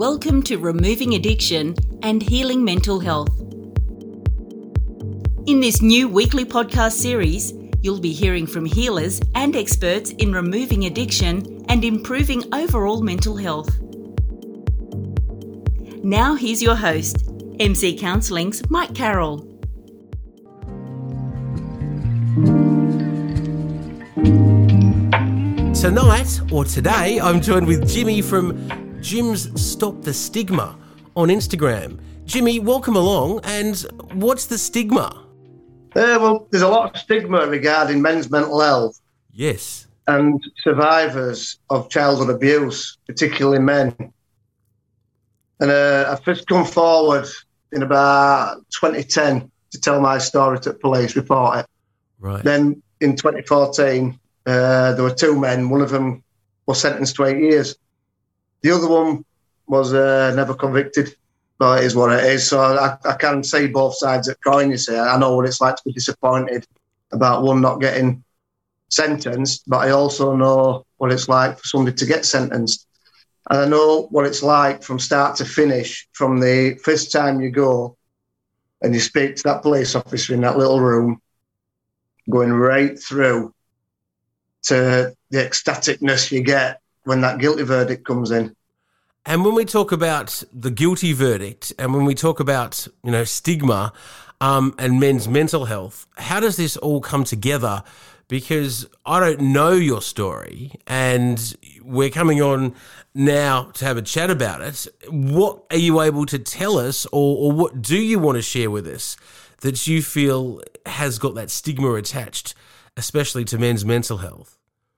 Welcome to Removing Addiction and Healing Mental Health. In this new weekly podcast series, you'll be hearing from healers and experts in removing addiction and improving overall mental health. Now here's your host, MC Counselling's Mike Carroll. Tonight, or today, I'm joined with Jimmy from Jim's Stop the Stigma on Instagram. Jimmy, welcome along. And what's the stigma? Well, there's a lot of stigma regarding men's mental health. Yes. And survivors of childhood abuse, particularly men. And I first come forward in about 2010 to tell my story to the police, report it. Right. Then in 2014, there were two men. One of them was sentenced to 8 years. The other one was never convicted, but it is what it is. So I can see both sides of the coin, you see. I know what it's like to be disappointed about one not getting sentenced, but I also know what it's like for somebody to get sentenced. And I know what it's like from start to finish, from the first time you go and you speak to that police officer in that little room, going right through to the ecstaticness you get when that guilty verdict comes in. And when we talk about the guilty verdict and when we talk about, stigma and men's mental health, how does this all come together? Because I don't know your story and we're coming on now to have a chat about it. What are you able to tell us or what do you want to share with us that you feel has got that stigma attached, especially to men's mental health?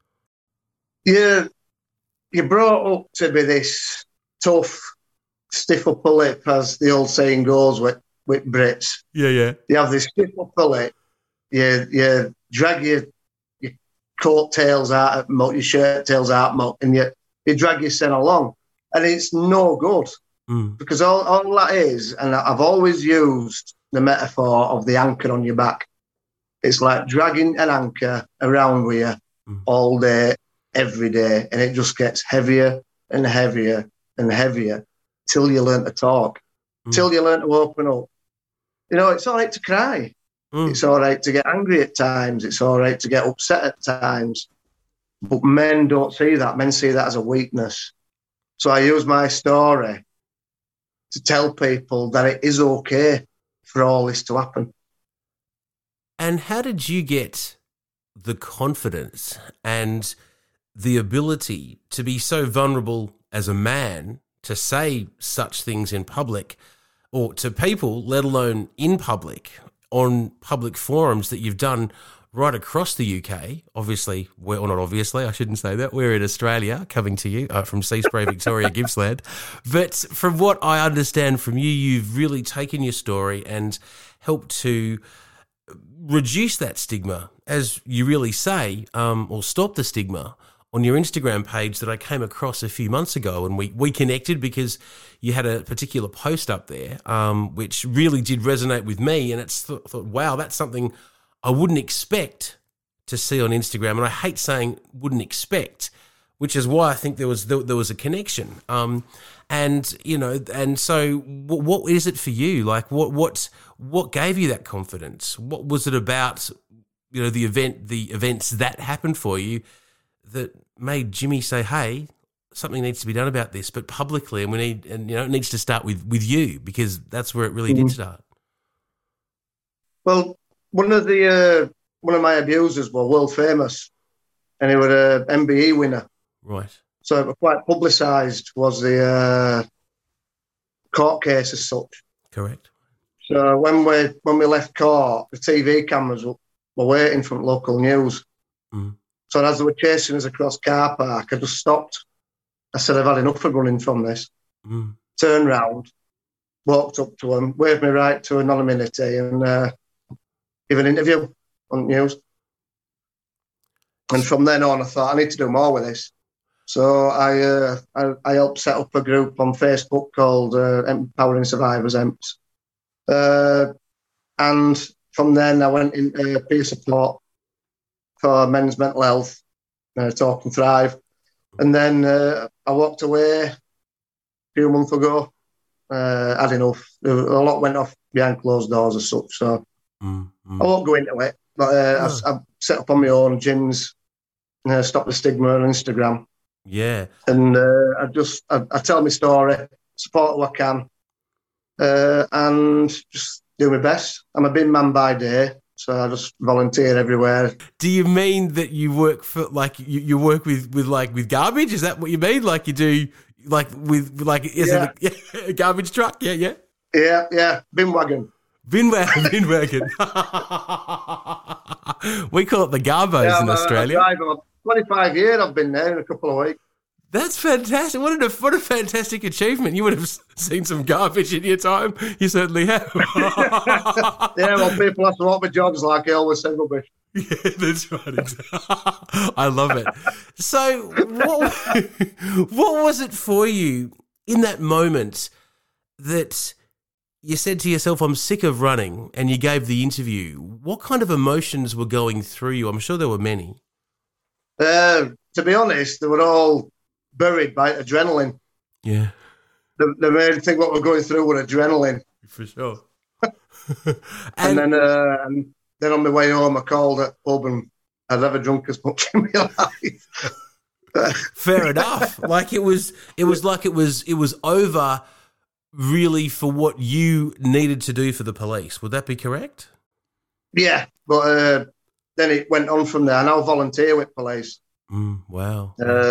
Yeah, you're brought up to be this tough, stiff upper lip, as the old saying goes with Brits. Yeah. You have this stiff upper lip, you drag your coat tails out of muck, your shirt tails out of muck, and you drag your son along. And it's no good because all that is, and I've always used the metaphor of the anchor on your back. It's like dragging an anchor around with you all day, every day, and it just gets heavier and heavier and heavier till you learn to talk, till you learn to open up. It's all right to cry. It's all right to get angry at times. It's all right to get upset at times. But men don't see that. Men see that as a weakness. So I use my story to tell people that it is okay for all this to happen. And how did you get the confidence and the ability to be so vulnerable as a man to say such things in public or to people, let alone in public, on public forums that you've done right across the UK? Obviously, not obviously, I shouldn't say that. We're in Australia, coming to you from Sea Spray, Victoria, Gippsland. But from what I understand from you, you've really taken your story and helped to reduce that stigma, as you really say, or stop the stigma on your Instagram page that I came across a few months ago, and we connected because you had a particular post up there, which really did resonate with me, and it's thought, wow, that's something I wouldn't expect to see on Instagram, and I hate saying wouldn't expect, which is why I think there was a connection, and so what is it for you? Like what gave you that confidence? What was it about, the events that happened for you that made Jimmy say, hey, something needs to be done about this, but publicly, and it needs to start with you, because that's where it really did start. Well, one of my abusers was world famous, and he was an MBE winner. Right. So it was quite publicised, was the court case as such. Correct. So when we left court, the TV cameras were waiting from local news. So as they were chasing us across car park, I just stopped. I said, I've had enough of running from this. Turned round, walked up to him, waved me right to anonymity and give an interview on news. And from then on, I thought, I need to do more with this. So I helped set up a group on Facebook called Empowering Survivors, EMPS. And from then I went into peer support for men's mental health, Talk and Thrive. And then I walked away few months ago. Had enough. A lot went off behind closed doors as such, so I won't go into it. But I've set up on my own gyms, Stop the Stigma on Instagram. Yeah. And I tell my story, support who I can, and just do my best. I'm a bin man by day, so I just volunteer everywhere. Do you mean that you work for you work with garbage? Is that what you mean? Like you do a garbage truck? Yeah. Yeah. Bin wagon. Bin wagon. We call it the garbos in Australia. 25 years I've been there in a couple of weeks. That's fantastic. What a fantastic achievement. You would have seen some garbage in your time. You certainly have. Yeah, well, people have to walk my jobs like I always say rubbish. Yeah, that's right. I love it. So what was it for you in that moment that you said to yourself, I'm sick of running, and you gave the interview? What kind of emotions were going through you? I'm sure there were many. To be honest, they were all buried by adrenaline. Yeah. The main thing what we're going through was adrenaline. For sure. and then on my way home, I called at pub and I'd never drunk as much in my life. Fair enough. Like it was over really for what you needed to do for the police. Would that be correct? Yeah, but then it went on from there. I now volunteer with police. Wow.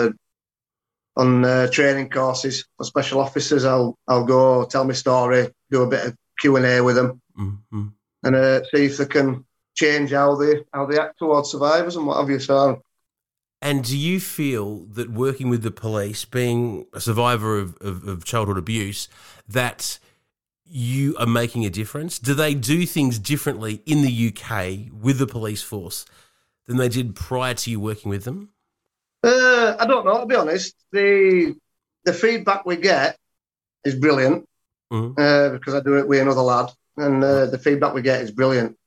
On training courses for special officers, I'll go tell my story, do a bit of Q&A with them, and see if they can change how they act towards survivors and what have you. So, and do you feel that working with the police, being a survivor of childhood abuse, that you are making a difference? Do they do things differently in the UK with the police force than they did prior to you working with them? I don't know, to be honest. The feedback we get is brilliant because I do it with another lad, and the feedback we get is brilliant.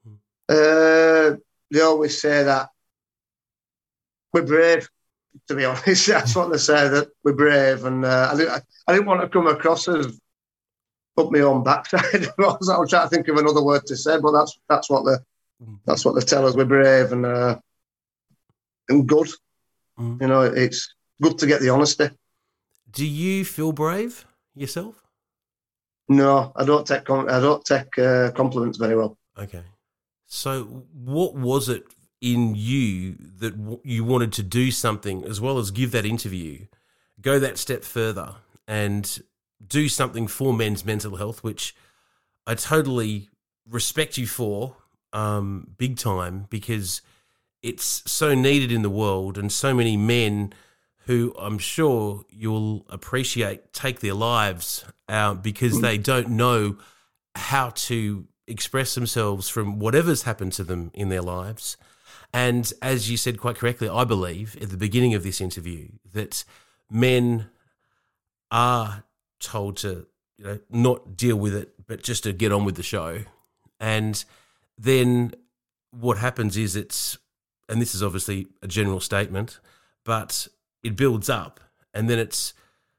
They always say that we're brave, to be honest. That's what they say, that we're brave. And I didn't want to come across as up my own backside. I was trying to think of another word to say, but that's what they tell us. We're brave and good. You know, it's good to get the honesty. Do you feel brave yourself? No, I don't take compliments very well. Okay. So what was it in you that you wanted to do something as well as give that interview, go that step further and do something for men's mental health, which I totally respect you for big time, because it's so needed in the world, and so many men who I'm sure you'll appreciate take their lives because they don't know how to express themselves from whatever's happened to them in their lives. And as you said quite correctly, I believe at the beginning of this interview that men are told to, not deal with it, but just to get on with the show. And then what happens is and this is obviously a general statement, but it builds up, and then it's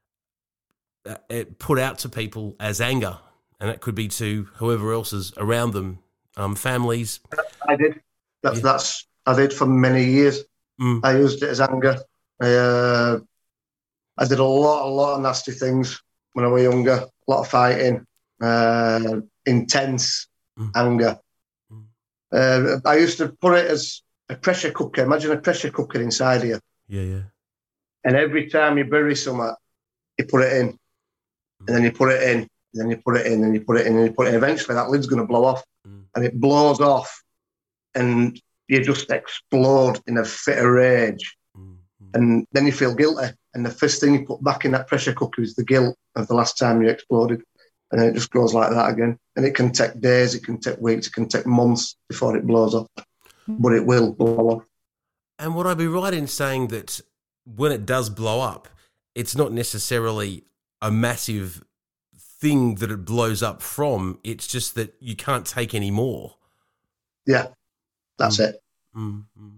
put out to people as anger, and it could be to whoever else is around them, families. I did. I did for many years. I used it as anger. I did a lot of nasty things when I was younger. A lot of fighting, intense anger. I used to put it as a pressure cooker. Imagine a pressure cooker inside you. Yeah. And every time you bury something, you put it in, and then you put it in, and then you put it in, and you put it in, and you put it in. Eventually, that lid's going to blow off, and it blows off, and you just explode in a fit of rage, and then you feel guilty. And the first thing you put back in that pressure cooker is the guilt of the last time you exploded, and then it just goes like that again. And it can take days, it can take weeks, it can take months before it blows off, but it will blow off. And would I be right in saying that when it does blow up, it's not necessarily a massive thing that it blows up from, it's just that you can't take any more? Yeah, that's it.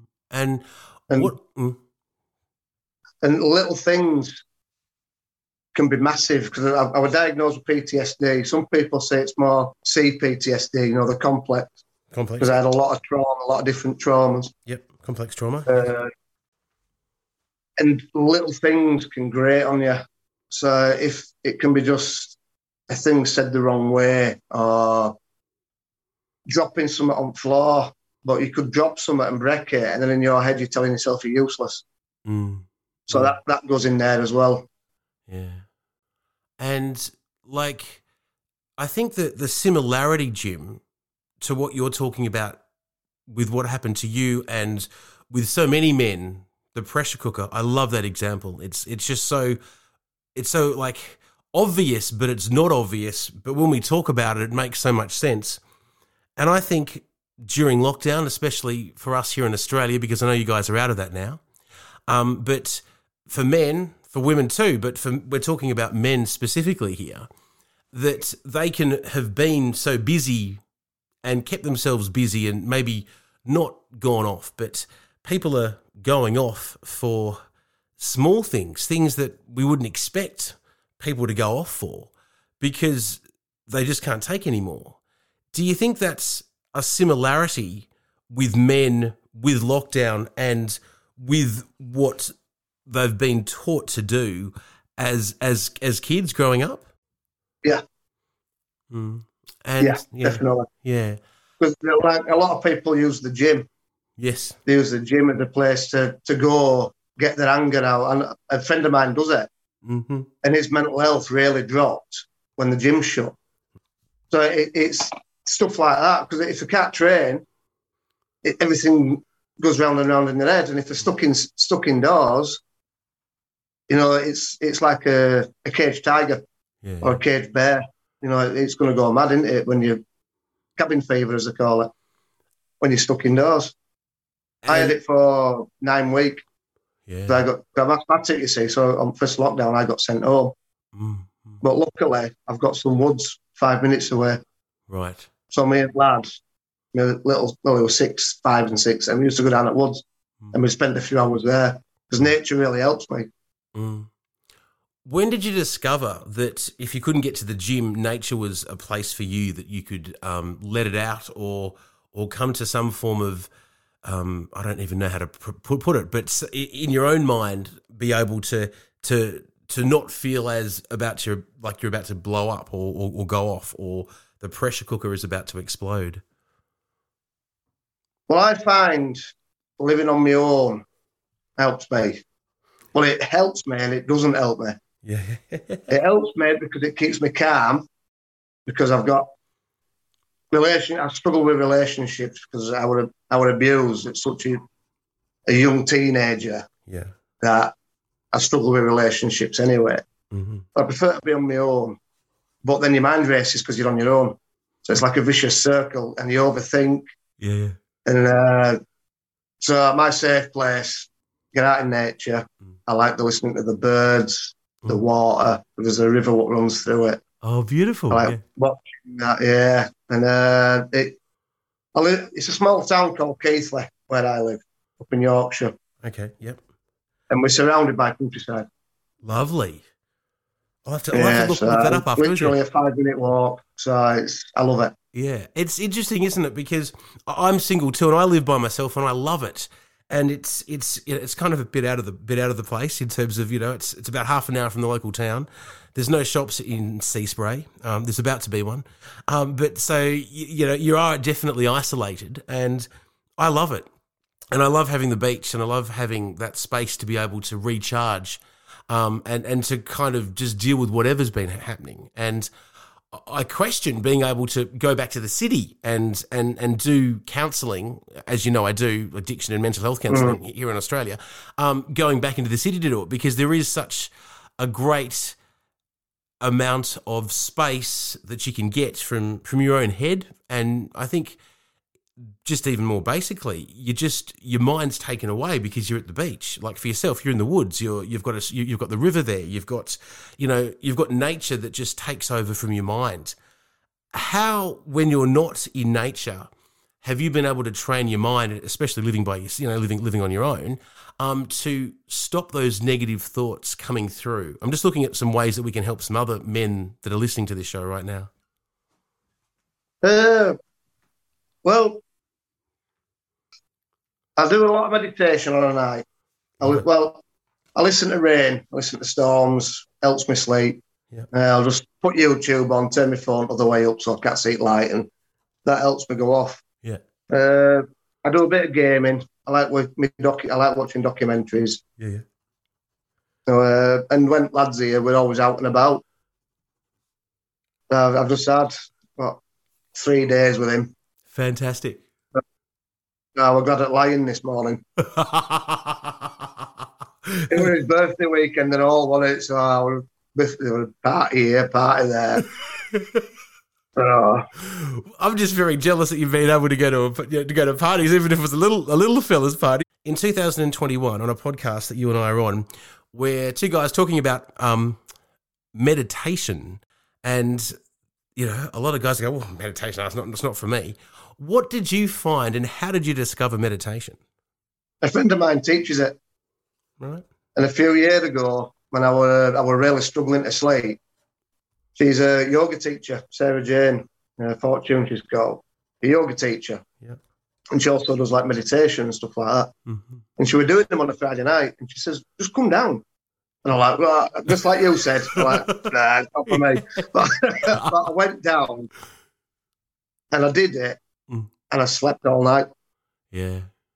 And what... And little things can be massive because I was diagnosed with PTSD. Some people say it's more CPTSD, the complex. Complex. Because I had a lot of trauma, a lot of different traumas. Yep, complex trauma. And little things can grate on you. So if it can be just a thing said the wrong way or dropping something on the floor, but you could drop something and break it, and then in your head you're telling yourself you're useless. So that goes in there as well. Yeah. And, I think that the similarity, Jim, to what you're talking about with what happened to you and with so many men, the pressure cooker, I love that example. It's just so obvious, but it's not obvious. But when we talk about it, it makes so much sense. And I think during lockdown, especially for us here in Australia, because I know you guys are out of that now, but for men, for women too, but we're talking about men specifically here, that they can have been so busy and kept themselves busy and maybe not gone off, but people are going off for small things that we wouldn't expect people to go off for because they just can't take anymore. Do you think that's a similarity with men with lockdown and with what they've been taught to do as kids growing up? Yeah. And yeah, definitely. Yeah. Because a lot of people use the gym. Yes. They use the gym as a place to go get their anger out. And a friend of mine does it. Mm-hmm. And his mental health really dropped when the gym shut. So it's stuff like that. Because if you can't train, everything goes round and round in their head. And if they're stuck indoors, it's like a caged tiger or a caged bear. It's going to go mad, isn't it, when you cabin fever, as they call it, when you're stuck indoors. I had it for 9 weeks. Yeah. So I got asthmatic, you see, so on first lockdown I got sent home. Mm-hmm. But luckily, I've got some woods 5 minutes away. Right. So me and lads, they were 6, 5 and 6, and we used to go down at woods, and we spent a few hours there, because nature really helps me. Mm. When did you discover that if you couldn't get to the gym, nature was a place for you that you could let it out or come to some form of, I don't even know how to put it, but in your own mind, be able to not feel as you're about to blow up or go off or the pressure cooker is about to explode? Well, I find living on my own helps me. Well, it helps me and it doesn't help me. Yeah. It helps me because it keeps me calm, because I've got I struggle with relationships because I were abused at such a young teenager. Yeah. That I struggle with relationships anyway. Mm-hmm. I prefer to be on my own, but then your mind races because you're on your own. So it's like a vicious circle and you overthink. Yeah. And so my safe place, get out in nature. I like the listening to the birds, the water. There's a river that runs through it. Oh, beautiful. I like watching that, yeah. And it's a small town called Keighley where I live, up in Yorkshire. Okay, yep. And we're surrounded by countryside. Lovely. I'll have to look that up after. Literally a 5-minute walk. So I love it. Yeah, it's interesting, isn't it? Because I'm single too, and I live by myself, and I love it. And it's kind of a bit out of the place in terms of it's about half an hour from the local town. There's no shops in Seaspray. There's about to be one, but so you are definitely isolated, and I love it. And I love having the beach, and I love having that space to be able to recharge, and to kind of just deal with whatever's been happening. And I question being able to go back to the city and do counselling, as you know I do, addiction and mental health counselling here in Australia, going back into the city to do it, because there is such a great amount of space that you can get from your own head. And I think just even more basically, your mind's taken away because you're at the beach. Like for yourself, you're in the woods. You've got the river there. You've got nature that just takes over from your mind. How, when you're not in nature, have you been able to train your mind, especially living by living on your own, to stop those negative thoughts coming through? I'm just looking at some ways that we can help some other men that are listening to this show right now. Well, I do a lot of meditation on a night. I listen to rain, I listen to storms, helps me sleep. Yeah. I'll just put YouTube on, turn my phone all the way up so I can't see it light, and that helps me go off. Yeah. I do a bit of gaming. I like watching documentaries. Yeah. And when lads here, we're always out and about. I've just had 3 days with him. Fantastic. No, we got at Lion this morning. It was his birthday weekend and all, wasn't it? So there was a party here, party there. I'm just very jealous that you've been able to go to parties, even if it was a little fella's party. In 2021, on a podcast that you and I are on, we're two guys talking about meditation, and a lot of guys go, "Well, meditation, it's not for me." What did you find, and how did you discover meditation? A friend of mine teaches it. Right. And a few years ago, when I were really struggling to sleep, she's a yoga teacher, Sarah Jane, Fortune she's called, a yoga teacher. Yeah. And she also does like meditation and stuff like that. Mm-hmm. And she was doing them on a Friday night, and she says, "Just come down." And I'm like, well, just like you said, I'm like, nah, it's not for me. But I went down and I did it, and I slept all night. Yeah.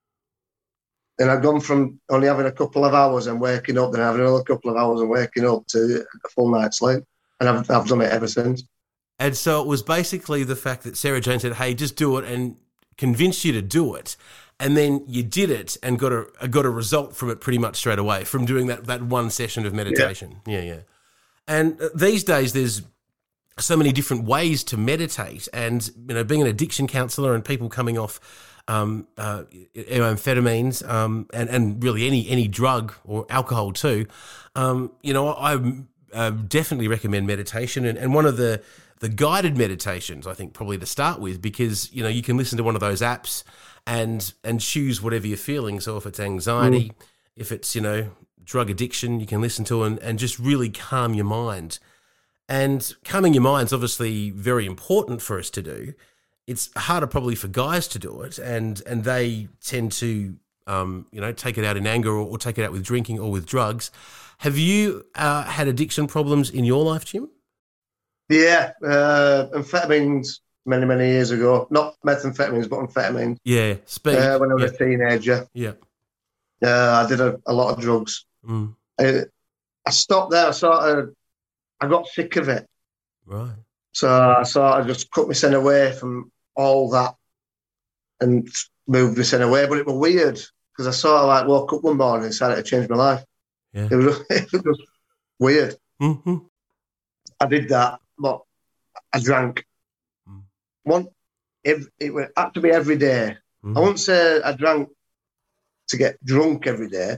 And I've gone from only having a couple of hours and waking up, then having another couple of hours and waking up, to a full night's sleep. And I've done it ever since. And so it was basically the fact that Sarah Jane said, "Hey, just do it," and convinced you to do it. And then you did it and got a result from it pretty much straight away from doing that one session of meditation. Yeah. And these days there's so many different ways to meditate, and being an addiction counsellor and people coming off amphetamines and really any drug or alcohol too, I definitely recommend meditation, and one of the guided meditations, I think, probably to start with, because you can listen to one of those apps and choose whatever you're feeling. So if it's anxiety, if it's drug addiction, you can listen to and just really calm your mind. And calming your mind's obviously very important for us to do. It's harder probably for guys to do it, and they tend to take it out in anger or take it out with drinking or with drugs. Have you had addiction problems in your life, Jim? Yeah, amphetamines many years ago. Not methamphetamines, but amphetamines. Yeah, speed. When I was a teenager. Yeah. I did a lot of drugs. I stopped there. I got sick of it. Right. So I just cut myself away from all that and moved myself away. But it was weird because I woke up one morning and decided to change my life. Yeah. It was just weird. Mm-hmm. I did that, but I drank. It had to be every day. I wouldn't say I drank to get drunk every day,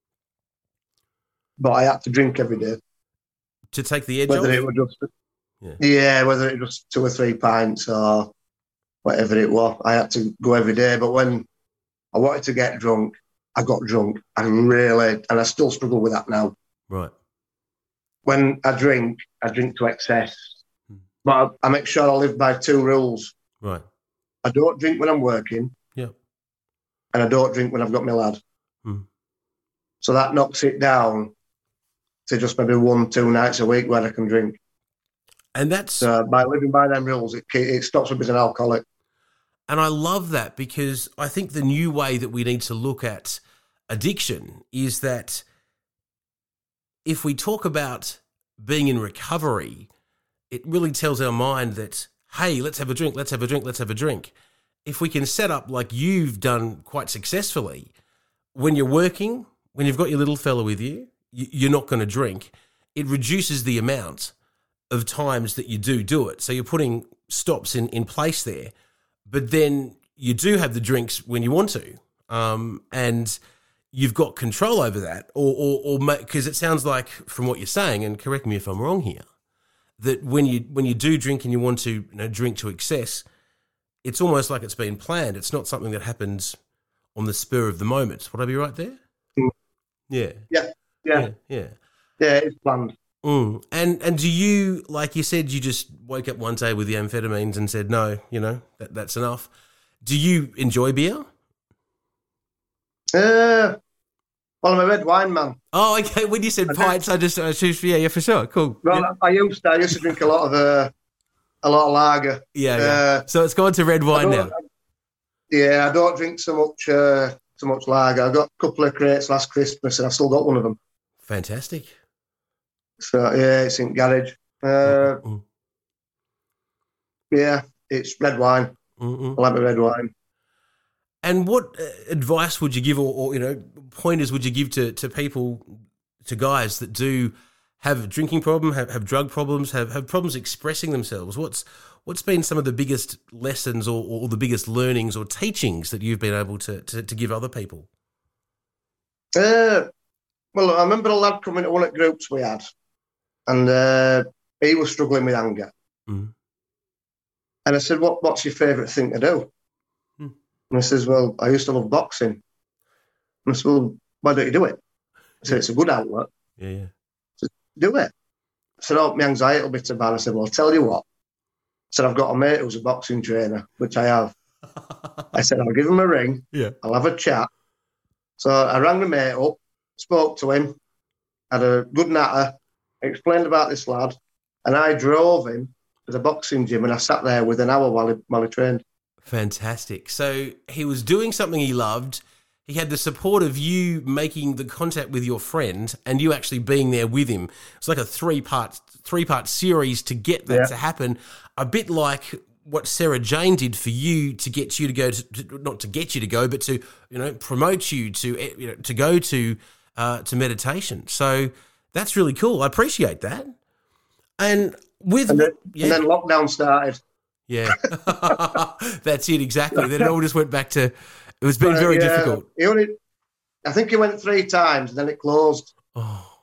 but I had to drink every day. To take the edge off? Whether it was just whether it was 2 or 3 pints or whatever it was, I had to go every day. But when I wanted to get drunk, I got drunk. And I still struggle with that now. Right. When I drink to excess. But I make sure I live by 2 rules. Right. I don't drink when I'm working. Yeah. And I don't drink when I've got my lad. So that knocks it down to just maybe 1-2 nights a week where I can drink. And that's... by living by them rules, it stops me being an alcoholic. And I love that, because I think the new way that we need to look at addiction is that if we talk about being in recovery, it really tells our mind that, hey, let's have a drink, let's have a drink, let's have a drink. If we can set up like you've done quite successfully, when you're working, when you've got your little fella with you, you're not going to drink. It reduces the amount of times that you do it. So you're putting stops in place there, but then you do have the drinks when you want to, and you've got control over that, or because it sounds like from what you're saying, and correct me if I'm wrong here, that when you do drink and you want to drink to excess, it's almost like it's been planned. It's not something that happens on the spur of the moment. Would I be right there? Mm. Yeah. Yeah. Yeah. It's planned. Mm. And do you, like you said, you just woke up one day with the amphetamines and said, no, that's enough. Do you enjoy beer? Well, I'm a red wine man. Oh, okay. When you said pints, I choose, yeah, for sure. Cool. Well, yeah. I used to drink a lot of lager. Yeah. So it's gone to red wine now. I don't drink so much lager. I got a couple of crates last Christmas, and I've still got one of them. Fantastic. So it's in garage. Yeah, it's red wine. Mm-mm. I like my red wine. And what advice would you give, or pointers would you give to people, to guys that do have a drinking problem, have drug problems, have problems expressing themselves? What's been some of the biggest lessons or the biggest learnings or teachings that you've been able to give other people? Well, I remember a lad coming to one of the groups we had, and he was struggling with anger. Mm. And I said, what's your favourite thing to do? Mm. And he says, well, I used to love boxing. And I said, well, why don't you do it? I said, it's a good outlet. Yeah. I said, do it. I said, oh, my anxiety will be too bad. I said, well, I'll tell you what. I said, I've got a mate who's a boxing trainer, which I have. I said, I'll give him a ring. Yeah. I'll have a chat. So I rang the mate up, spoke to him, had a good natter, explained about this lad, and I drove him to the boxing gym, and I sat there with an hour while he trained. Fantastic. So he was doing something he loved. He had the support of you making the contact with your friend and you actually being there with him. It's like a three-part series to get that to happen. A bit like what Sarah Jane did for you to get you to go to, not to get you to go, but to promote you to go to meditation. So that's really cool. I appreciate that. And then lockdown started. Yeah, that's it exactly. Then it all just went back to. It was been very difficult. I think he went 3 times, and then it closed. Oh,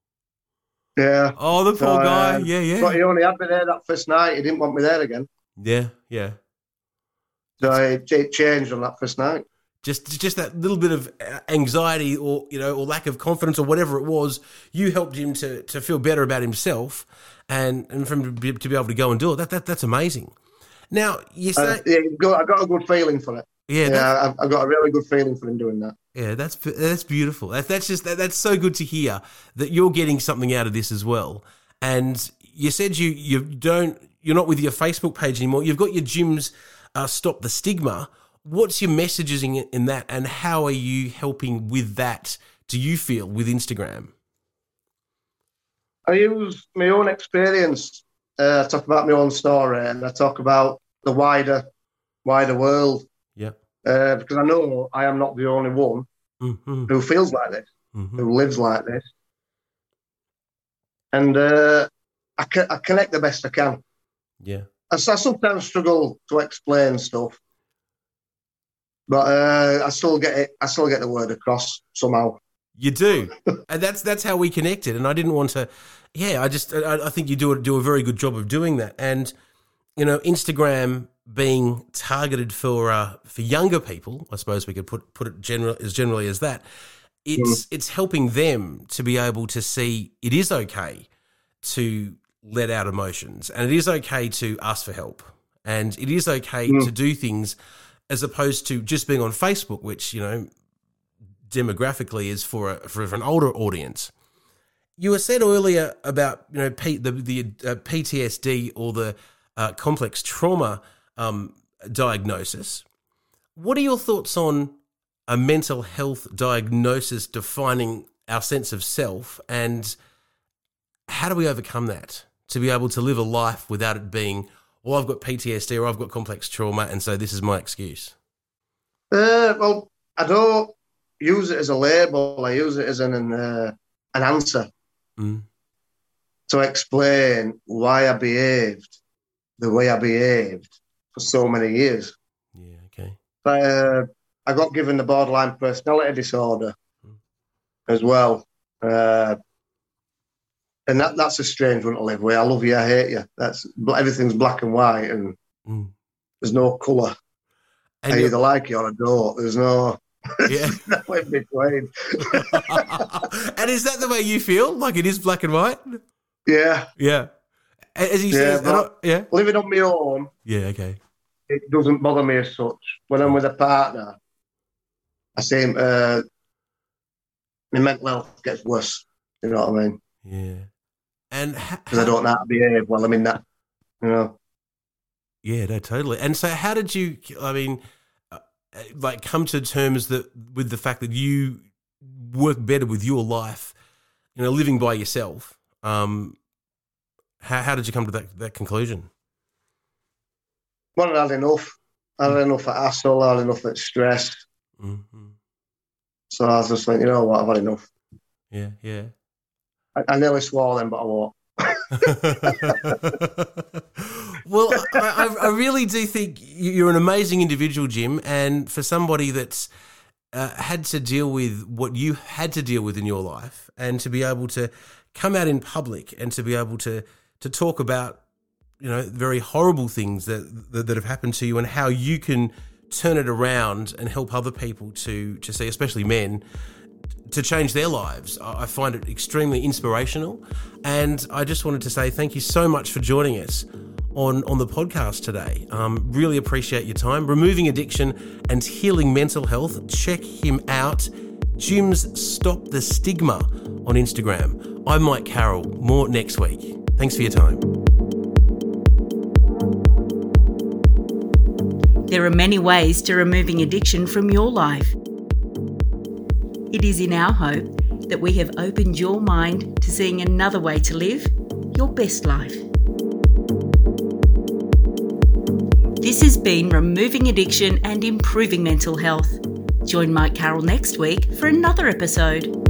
yeah. Oh, the poor guy. Yeah. But he only had me there that first night. He didn't want me there again. Yeah. So it changed on that first night. Just that little bit of anxiety, or lack of confidence, or whatever it was. You helped him to feel better about himself, and for him to be able to go and do it. That's amazing. Now you say I got a good feeling for it. Yeah, I got a really good feeling for him doing that. Yeah, that's beautiful. That's so good to hear that you're getting something out of this as well. And you said you're not with your Facebook page anymore. You've got your gyms Stop the Stigma. What's your messaging in that, and how are you helping with that? Do you feel with Instagram? I use my own experience. I talk about my own story, and I talk about the wider world. Yeah. Because I know I am not the only one who feels like this, who lives like this. And I connect the best I can. Yeah. I sometimes struggle to explain stuff, but I still get it. I still get the word across somehow. You do, and that's how we connected. And I didn't want to. Yeah, I think you do a very good job of doing that. And Instagram being targeted for younger people, I suppose we could put it generally as that. It's helping them to be able to see it is okay to let out emotions, and it is okay to ask for help, and it is okay to do things, as opposed to just being on Facebook, which demographically is for an older audience. You were said earlier about the PTSD, or the complex trauma diagnosis. What are your thoughts on a mental health diagnosis defining our sense of self, and how do we overcome that to be able to live a life without it being, I've got PTSD or I've got complex trauma, and so this is my excuse? Well, I don't use it as a label. I use it as an answer to explain why I behaved the way I behaved for so many years. Yeah, okay. I got given the borderline personality disorder as well. And that's a strange one to live with. I love you, I hate you. Everything's black and white. And there's no colour. And I either like it or I don't. There's no, yeah. no in between. And is that the way you feel? Like it is black and white? Yeah. Yeah. As he says, yeah. Living on my own, Yeah, okay. it doesn't bother me as such. When I'm with a partner, I seem my mental health gets worse. You know what I mean? Yeah. And because I don't know how to behave while I'm in that, you know. Yeah, no, totally. And so how did you, I mean, like come to terms with the fact that you work better with your life, you know, living by yourself? How did you come to that conclusion? Well, I had enough. I had enough of hassle. I had enough of stress. Mm-hmm. So I was just like, you know what, I've had enough. Yeah, yeah. I nearly swore then, but I won't. Well, I really do think you're an amazing individual, Jim, and for somebody that's had to deal with what you had to deal with in your life, and to be able to come out in public and to be able to talk about, you know, very horrible things that have happened to you and how you can turn it around and help other people to see, especially men, to change their lives. I find it extremely inspirational, and I just wanted to say thank you so much for joining us on the podcast today. Really appreciate your time. Removing Addiction and Healing Mental Health. Check him out. Jim's Stop the Stigma on Instagram. I'm Mike Carroll. More next week. Thanks for your time. There are many ways to removing addiction from your life. It is in our hope that we have opened your mind to seeing another way to live your best life. This has been Removing Addiction and Improving Mental Health. Join Mike Carroll next week for another episode.